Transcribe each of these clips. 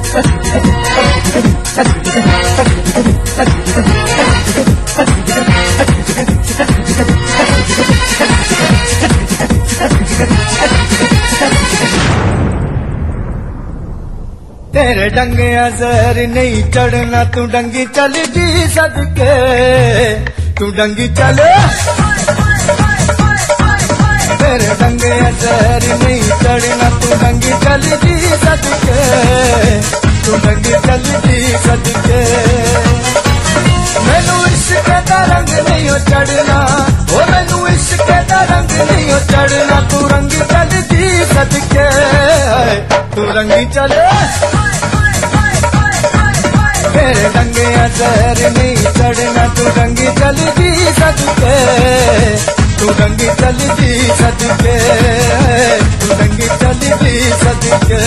तेरे डंगे जहर नहीं चढ़ना, तू डंगी चल जी सदके, तू डंगी चल। तेरे डंगे जहर नहीं चढ़ना, तू डंगी चल जी सदके, तू डंगी चल जी सदके। मैनू इश्क दा रंग नहीं चढ़ना, ओ मैनू इश्क दा रंग नहीं चढ़ना, तू रंगी चल जी सदके, तू रंगी चल। तेरे डंगे जहर नहीं चढ़ना, तू रंगी चल जी सदके, तू रंगी चल जी सदके, तू रंगी चल जी सदके।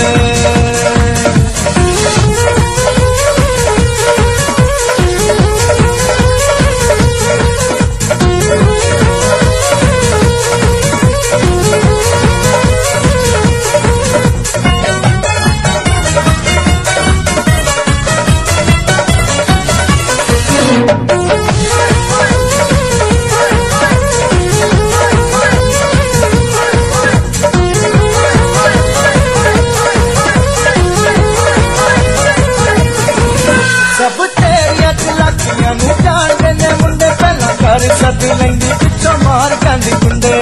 घर सद लेंदी पिछों मार जांदी कुंडे,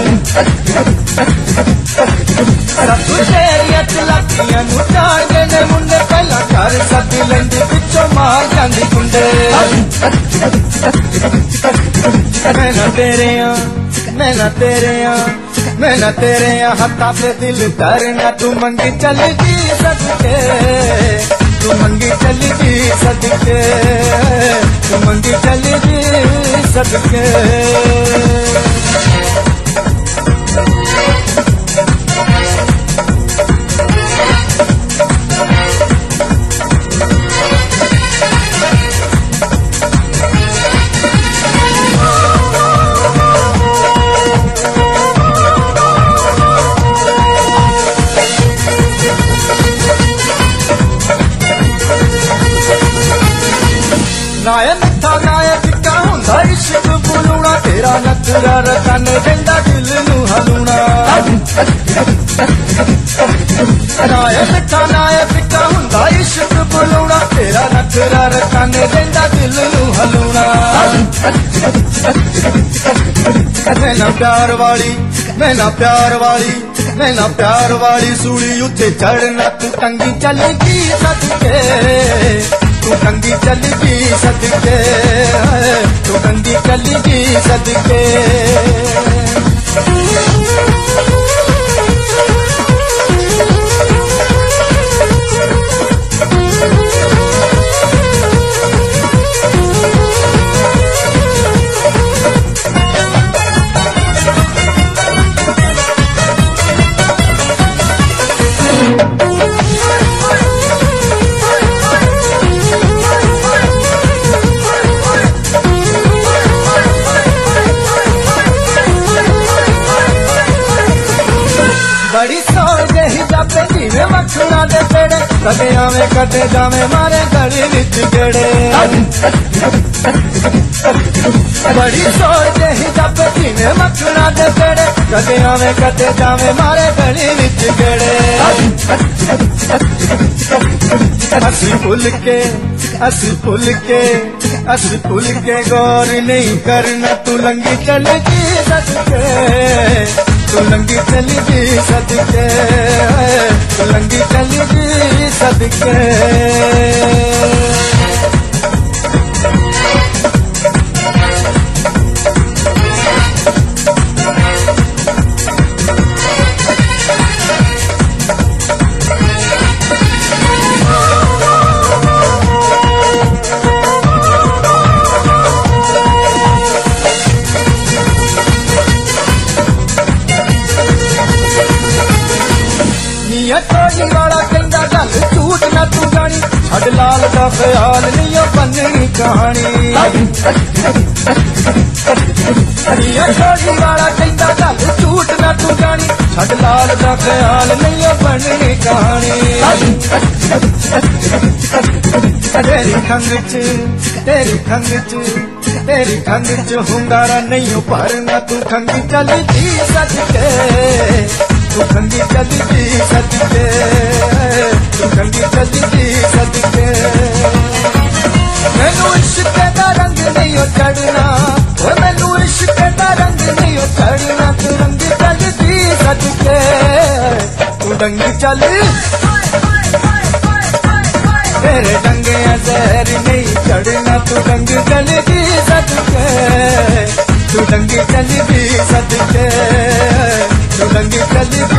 सब तेरिया चलाकियां नू जाणदे ने मुंडे, पहला घर सद लेंदी पिछों मार जांदी कुंडे। मैं ना तेरे मैं ना तेरे मैं ना तेरे हत्था पे दिल धरना, तू मंगी चल जी सदके, तू मंगी चल जी सदके, तू मंगी चल जी सदके। नाय मिठा नाय फिक्का हुंदा इश्क बुलूना, तेरा नखरा रतन देंदा दिल नू हलूना। नाय मिठा नाय फिक्का हुंदा इश्क बुलूना, तेरा नखरा रतन देंदा दिल नू हलूना। मैं ना प्यार वाली मैं ना प्यार वाली मैं ना प्यार वाली सूली उत्ते चढ़ना, तू टंगी चलेगी सदके, तू टंगी चलेगी सदके, तू टंगी चलेगी सदके। बड़ी सोच ही जापे जीवे मखना दे पेड़े, कदे आवे कदे जावे मारे गली विच गेड़े। बड़ी सोच ही जापे जीवे मखना दे पेड़े, कदे आवे कदे जावे मारे गली विच गेड़े। असी भुल के असी भुल के असी भुल के गौर नहीं करना, तू लंगी चलेगी सदके, तू लंगी चलेगी सदके, तू लंगी चलेगी सदके। थोड़ी वाला कहंदा गल झूठ ना तू जानी, छड़ लाल दा ख्याल नहीं बननी कहानी। थोड़ी वाला कहंदा गल झूठ ना तू जानी, छड़ लाल दा ख्याल नहीं बननी कहानी तेरी खंग च हुंगारा नहीं भरना तू खंगी चलती सदके तू खंगी चलती सदके तू खंगी चलती सदके मैनू इश्क दा रंग नहीं चढ़ना मैनू इश्क दा रंग नहीं चढ़ना तू रंगी चलती सदके तू रंगी चल तेरे रंगे जहर नहीं चढ़ना तू रंग चलती सदके तू रंगी चलती सदके तू रंगी चलती